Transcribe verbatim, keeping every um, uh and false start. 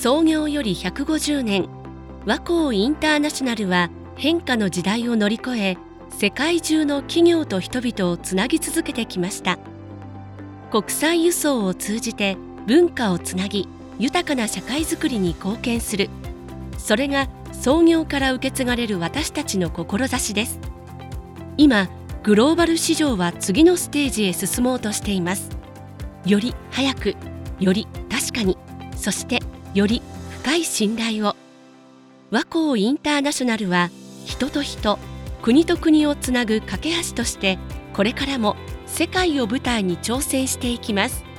創業よりひゃくごじゅうねん、和光インターナショナルは変化の時代を乗り越え、世界中の企業と人々をつなぎ続けてきました。国際輸送を通じて文化をつなぎ、豊かな社会づくりに貢献する。それが創業から受け継がれる私たちの志です。今、グローバル市場は次のステージへ進もうとしています。より早く、より確かに、そしてより深い信頼を。和光インターナショナルは人と人、国と国をつなぐ架け橋として、これからも世界を舞台に挑戦していきます。